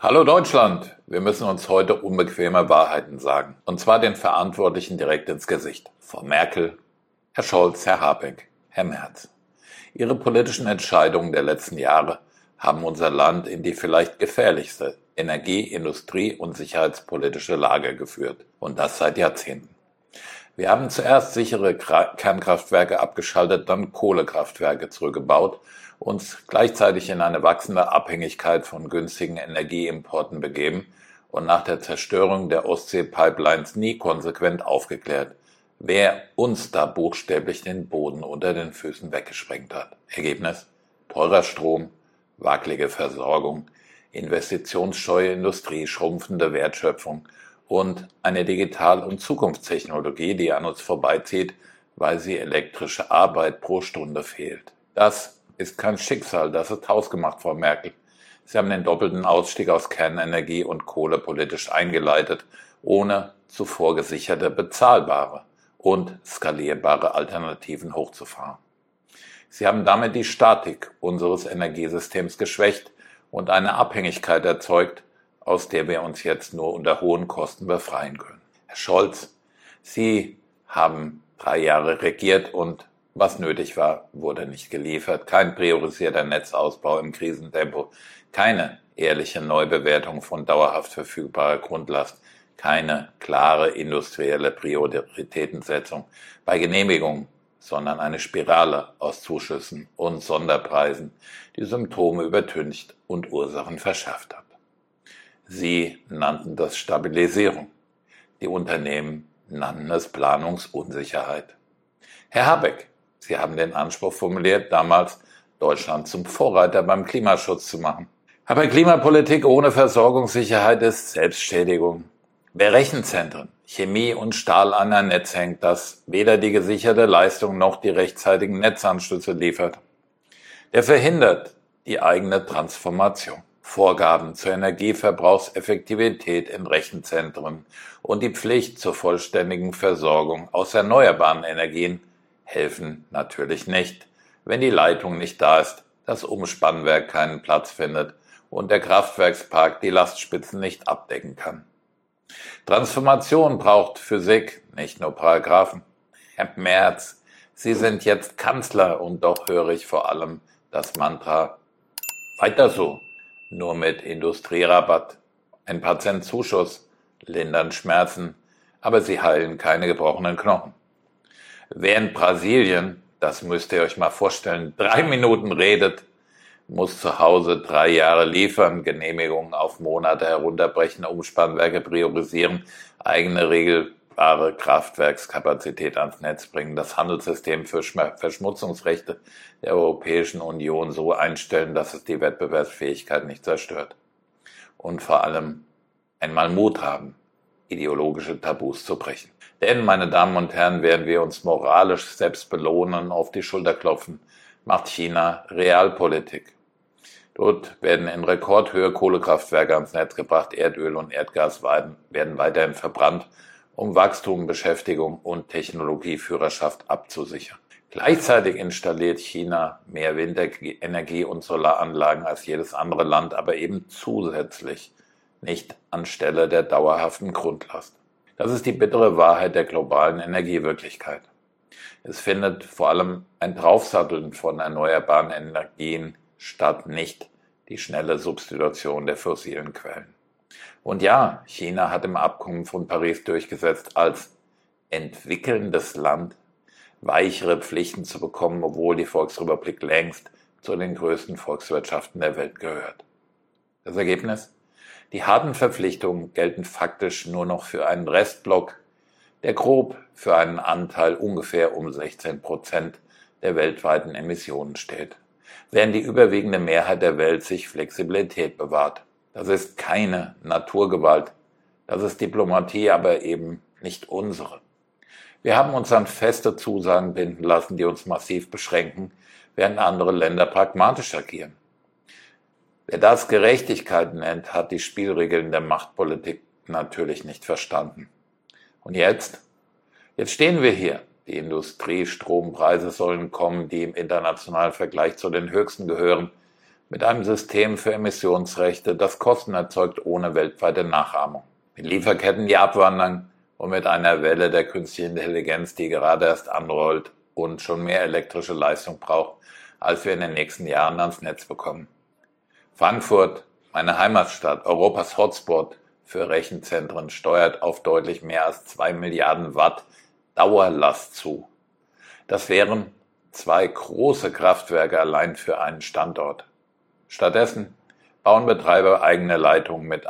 Hallo Deutschland! Wir müssen uns heute unbequeme Wahrheiten sagen. Und zwar den Verantwortlichen direkt ins Gesicht. Frau Merkel, Herr Scholz, Herr Habeck, Herr Merz. Ihre politischen Entscheidungen der letzten Jahre haben unser Land in die vielleicht gefährlichste Energie-, Industrie- und sicherheitspolitische Lage geführt. Und das seit Jahrzehnten. Wir haben zuerst sichere Kernkraftwerke abgeschaltet, dann Kohlekraftwerke zurückgebaut, uns gleichzeitig in eine wachsende Abhängigkeit von günstigen Energieimporten begeben und nach der Zerstörung der Ostsee-Pipelines nie konsequent aufgeklärt, wer uns da buchstäblich den Boden unter den Füßen weggesprengt hat. Ergebnis: teurer Strom, wackelige Versorgung, investitionsscheue Industrie, schrumpfende Wertschöpfung und eine Digital- und Zukunftstechnologie, die an uns vorbeizieht, weil sie elektrische Arbeit pro Stunde fehlt. Das ist kein Schicksal, das ist hausgemacht, Frau Merkel. Sie haben den doppelten Ausstieg aus Kernenergie und Kohle politisch eingeleitet, ohne zuvor gesicherte, bezahlbare und skalierbare Alternativen hochzufahren. Sie haben damit die Statik unseres Energiesystems geschwächt und eine Abhängigkeit erzeugt, aus der wir uns jetzt nur unter hohen Kosten befreien können. Herr Scholz, Sie haben 3 Jahre regiert und was nötig war, wurde nicht geliefert. Kein priorisierter Netzausbau im Krisentempo, keine ehrliche Neubewertung von dauerhaft verfügbarer Grundlast, keine klare industrielle Prioritätensetzung bei Genehmigungen, sondern eine Spirale aus Zuschüssen und Sonderpreisen, die Symptome übertüncht und Ursachen verschärft hat. Sie nannten das Stabilisierung. Die Unternehmen nannten es Planungsunsicherheit. Herr Habeck, Sie haben den Anspruch formuliert, damals Deutschland zum Vorreiter beim Klimaschutz zu machen. Aber Klimapolitik ohne Versorgungssicherheit ist Selbstschädigung. Wer Rechenzentren, Chemie und Stahl an ein Netz hängt, das weder die gesicherte Leistung noch die rechtzeitigen Netzanschlüsse liefert, der verhindert die eigene Transformation. Vorgaben zur Energieverbrauchseffektivität in Rechenzentren und die Pflicht zur vollständigen Versorgung aus erneuerbaren Energien helfen natürlich nicht, wenn die Leitung nicht da ist, das Umspannwerk keinen Platz findet und der Kraftwerkspark die Lastspitzen nicht abdecken kann. Transformation braucht Physik, nicht nur Paragraphen. Herr Merz, Sie sind jetzt Kanzler und doch höre ich vor allem das Mantra: weiter so. Nur mit Industrierabatt, ein paar Cent Zuschuss, lindern Schmerzen, aber sie heilen keine gebrochenen Knochen. Wer in Brasilien, das müsst ihr euch mal vorstellen, 3 Minuten redet, muss zu Hause 3 Jahre liefern, Genehmigungen auf Monate herunterbrechen, Umspannwerke priorisieren, eigene regelbare Kraftwerkskapazität ans Netz bringen, das Handelssystem für Verschmutzungsrechte der Europäischen Union so einstellen, dass es die Wettbewerbsfähigkeit nicht zerstört. Und vor allem einmal Mut haben, ideologische Tabus zu brechen. Denn, meine Damen und Herren, während wir uns moralisch selbst belohnen, auf die Schulter klopfen, macht China Realpolitik. Dort werden in Rekordhöhe Kohlekraftwerke ans Netz gebracht, Erdöl und Erdgas werden weiterhin verbrannt, um Wachstum, Beschäftigung und Technologieführerschaft abzusichern. Gleichzeitig installiert China mehr Windenergie und Solaranlagen als jedes andere Land, aber eben zusätzlich, nicht anstelle der dauerhaften Grundlast. Das ist die bittere Wahrheit der globalen Energiewirklichkeit. Es findet vor allem ein Draufsatteln von erneuerbaren Energien statt, nicht die schnelle Substitution der fossilen Quellen. Und ja, China hat im Abkommen von Paris durchgesetzt, als entwickelndes Land weichere Pflichten zu bekommen, obwohl die Volksrepublik längst zu den größten Volkswirtschaften der Welt gehört. Das Ergebnis? Die harten Verpflichtungen gelten faktisch nur noch für einen Restblock, der grob für einen Anteil ungefähr um 16% der weltweiten Emissionen steht, während die überwiegende Mehrheit der Welt sich Flexibilität bewahrt. Das ist keine Naturgewalt, das ist Diplomatie, aber eben nicht unsere. Wir haben uns an feste Zusagen binden lassen, die uns massiv beschränken, während andere Länder pragmatisch agieren. Wer das Gerechtigkeit nennt, hat die Spielregeln der Machtpolitik natürlich nicht verstanden. Und jetzt? Jetzt stehen wir hier. Die Industriestrompreise sollen kommen, die im internationalen Vergleich zu den höchsten gehören. mit einem System für Emissionsrechte, das Kosten erzeugt ohne weltweite Nachahmung, mit Lieferketten, die abwandern und mit einer Welle der künstlichen Intelligenz, die gerade erst anrollt und schon mehr elektrische Leistung braucht, als wir in den nächsten Jahren ans Netz bekommen. Frankfurt, meine Heimatstadt, Europas Hotspot für Rechenzentren, steuert auf deutlich mehr als 2 Milliarden Watt Dauerlast zu. Das wären 2 große Kraftwerke allein für einen Standort. Stattdessen bauen Betreiber eigene Leitungen mit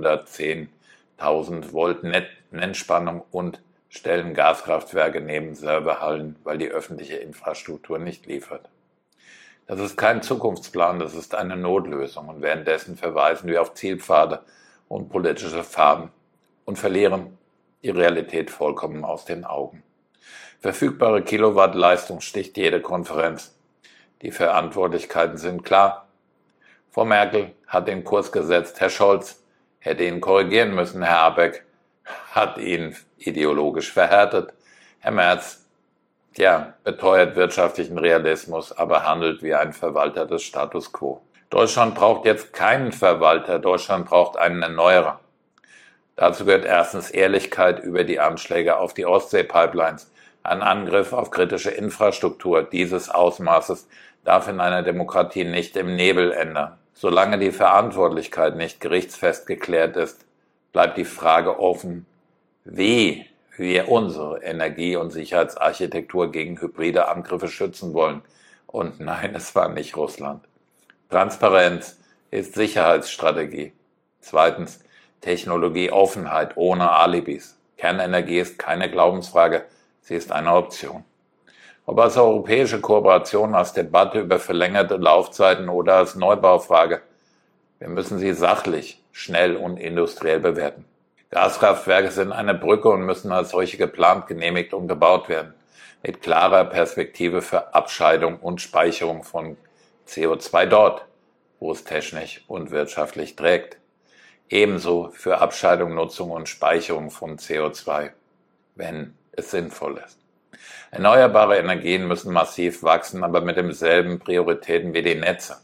110.000 Volt Nennspannung und stellen Gaskraftwerke neben Serverhallen, weil die öffentliche Infrastruktur nicht liefert. Das ist kein Zukunftsplan, das ist eine Notlösung, und währenddessen verweisen wir auf Zielpfade und politische Farben und verlieren die Realität vollkommen aus den Augen. Verfügbare Kilowattleistung sticht jede Konferenz. Die Verantwortlichkeiten sind klar. Frau Merkel hat den Kurs gesetzt, Herr Scholz hätte ihn korrigieren müssen, Herr Habeck hat ihn ideologisch verhärtet, Herr Merz beteuert wirtschaftlichen Realismus, aber handelt wie ein Verwalter des Status quo. Deutschland braucht jetzt keinen Verwalter, Deutschland braucht einen Erneuerer. Dazu gehört erstens Ehrlichkeit über die Anschläge auf die Ostsee-Pipelines, ein Angriff auf kritische Infrastruktur dieses Ausmaßes darf in einer Demokratie nicht im Nebel ändern. Solange die Verantwortlichkeit nicht gerichtsfest geklärt ist, bleibt die Frage offen, wie wir unsere Energie- und Sicherheitsarchitektur gegen hybride Angriffe schützen wollen. Und nein, es war nicht Russland. Transparenz ist Sicherheitsstrategie. Zweitens, Technologieoffenheit ohne Alibis. Kernenergie ist keine Glaubensfrage, sie ist eine Option. Ob als europäische Kooperation, als Debatte über verlängerte Laufzeiten oder als Neubaufrage, wir müssen sie sachlich, schnell und industriell bewerten. Gaskraftwerke sind eine Brücke und müssen als solche geplant, genehmigt und gebaut werden, mit klarer Perspektive für Abscheidung und Speicherung von CO2 dort, wo es technisch und wirtschaftlich trägt. Ebenso für Abscheidung, Nutzung und Speicherung von CO2, wenn es sinnvoll ist. Erneuerbare Energien müssen massiv wachsen, aber mit denselben Prioritäten wie die Netze.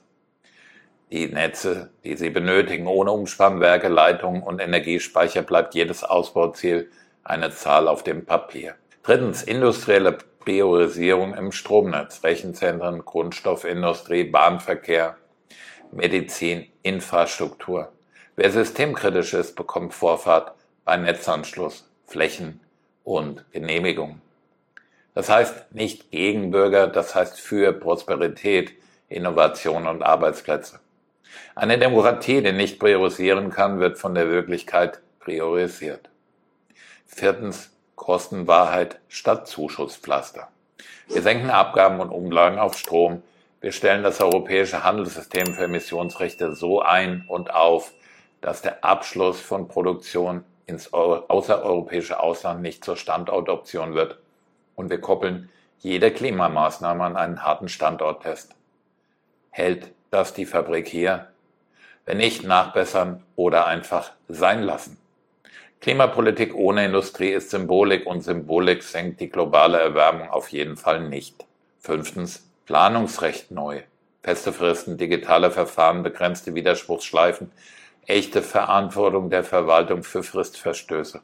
Die Netze, die sie benötigen, ohne Umspannwerke, Leitungen und Energiespeicher bleibt jedes Ausbauziel eine Zahl auf dem Papier. Drittens, industrielle Priorisierung im Stromnetz, Rechenzentren, Grundstoffindustrie, Bahnverkehr, Medizin, Infrastruktur. Wer systemkritisch ist, bekommt Vorfahrt bei Netzanschluss, Flächen und Genehmigungen. Das heißt nicht gegen Bürger, das heißt für Prosperität, Innovation und Arbeitsplätze. Eine Demokratie, die nicht priorisieren kann, wird von der Wirklichkeit priorisiert. Viertens, Kostenwahrheit statt Zuschusspflaster. Wir senken Abgaben und Umlagen auf Strom. Wir stellen das europäische Handelssystem für Emissionsrechte so ein und auf, dass der Abschluss von Produktion ins außereuropäische Ausland nicht zur Standortoption wird. Und wir koppeln jede Klimamaßnahme an einen harten Standorttest. Hält das die Fabrik hier? Wenn nicht, nachbessern oder einfach sein lassen. Klimapolitik ohne Industrie ist Symbolik und Symbolik senkt die globale Erwärmung auf jeden Fall nicht. Fünftens, Planungsrecht neu. Feste Fristen, digitale Verfahren, begrenzte Widerspruchsschleifen, echte Verantwortung der Verwaltung für Fristverstöße.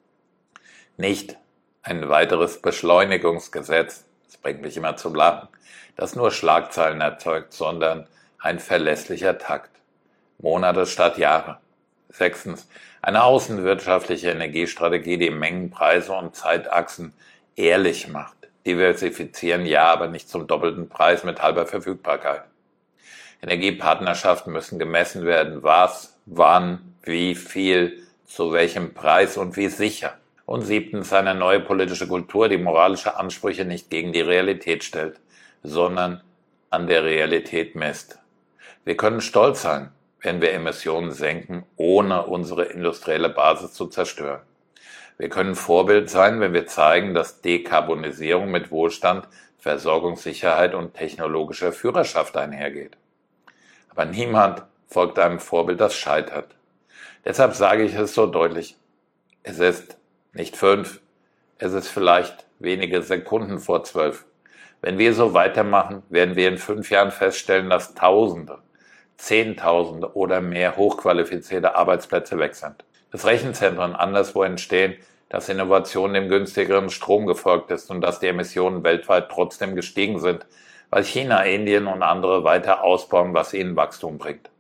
Nicht ein weiteres Beschleunigungsgesetz, das bringt mich immer zum Lachen, das nur Schlagzeilen erzeugt, sondern ein verlässlicher Takt. Monate statt Jahre. Sechstens, eine außenwirtschaftliche Energiestrategie, die Mengen, Preise und Zeitachsen ehrlich macht. Diversifizieren ja, aber nicht zum doppelten Preis mit halber Verfügbarkeit. Energiepartnerschaften müssen gemessen werden, was, wann, wie viel, zu welchem Preis und wie sicher. Und siebtens, eine neue politische Kultur, die moralische Ansprüche nicht gegen die Realität stellt, sondern an der Realität misst. Wir können stolz sein, wenn wir Emissionen senken, ohne unsere industrielle Basis zu zerstören. Wir können Vorbild sein, wenn wir zeigen, dass Dekarbonisierung mit Wohlstand, Versorgungssicherheit und technologischer Führerschaft einhergeht. Aber niemand folgt einem Vorbild, das scheitert. Deshalb sage ich es so deutlich. Es ist nicht 5, es ist vielleicht wenige Sekunden vor 12. Wenn wir so weitermachen, werden wir in 5 Jahren feststellen, dass Tausende, 10.000 oder mehr hochqualifizierte Arbeitsplätze weg sind. Dass Rechenzentren anderswo entstehen, dass Innovation dem günstigeren Strom gefolgt ist und dass die Emissionen weltweit trotzdem gestiegen sind, weil China, Indien und andere weiter ausbauen, was ihnen Wachstum bringt.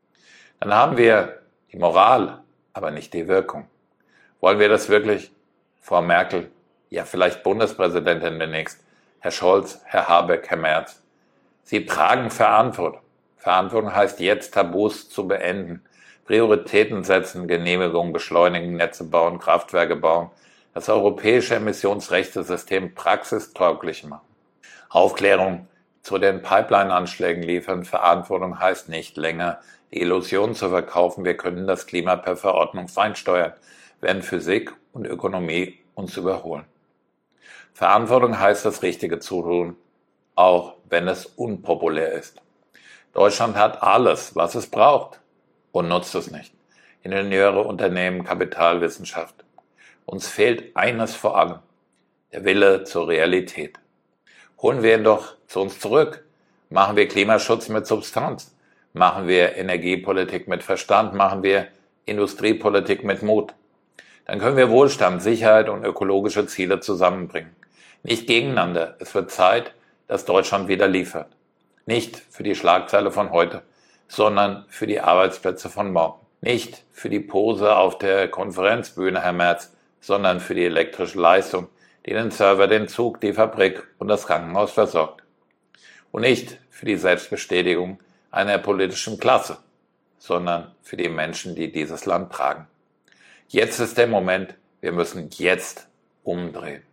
Dann haben wir die Moral, aber nicht die Wirkung. Wollen wir das wirklich? Frau Merkel, ja vielleicht Bundespräsidentin demnächst, Herr Scholz, Herr Habeck, Herr Merz. Sie tragen Verantwortung. Verantwortung heißt jetzt Tabus zu beenden, Prioritäten setzen, Genehmigungen beschleunigen, Netze bauen, Kraftwerke bauen, das europäische Emissionsrechtesystem praxistauglich machen. Aufklärung zu den Pipeline-Anschlägen liefern. Verantwortung heißt nicht länger, die Illusion zu verkaufen, wir können das Klima per Verordnung feinsteuern, während Physik und Ökonomie uns überholen. Verantwortung heißt, das Richtige zu tun, auch wenn es unpopulär ist. Deutschland hat alles, was es braucht und nutzt es nicht. Ingenieure, Unternehmen, Kapital, Wissenschaft. Uns fehlt eines vor allem, der Wille zur Realität. Holen wir ihn doch zu uns zurück. Machen wir Klimaschutz mit Substanz. Machen wir Energiepolitik mit Verstand. Machen wir Industriepolitik mit Mut. Dann können wir Wohlstand, Sicherheit und ökologische Ziele zusammenbringen. Nicht gegeneinander. Es wird Zeit, dass Deutschland wieder liefert. Nicht für die Schlagzeile von heute, sondern für die Arbeitsplätze von morgen. Nicht für die Pose auf der Konferenzbühne, Herr Merz, sondern für die elektrische Leistung, die den Server, den Zug, die Fabrik und das Krankenhaus versorgt. Und nicht für die Selbstbestätigung einer politischen Klasse, sondern für die Menschen, die dieses Land tragen. Jetzt ist der Moment, wir müssen jetzt umdrehen.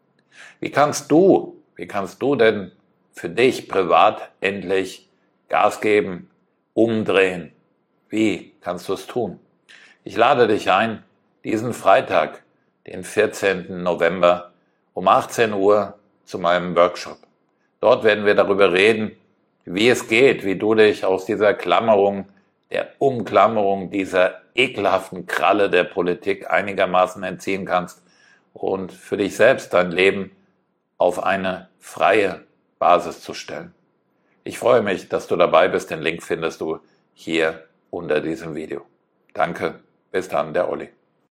Wie kannst du denn für dich privat endlich Gas geben, umdrehen? Wie kannst du es tun? Ich lade dich ein, diesen Freitag, den 14. November um 18 Uhr zu meinem Workshop. Dort werden wir darüber reden, wie es geht, wie du dich aus dieser Klammerung, der Umklammerung dieser ekelhaften Kralle der Politik einigermaßen entziehen kannst und für dich selbst dein Leben auf eine freie Basis zu stellen. Ich freue mich, dass du dabei bist. Den Link findest du hier unter diesem Video. Danke, bis dann, der Olli.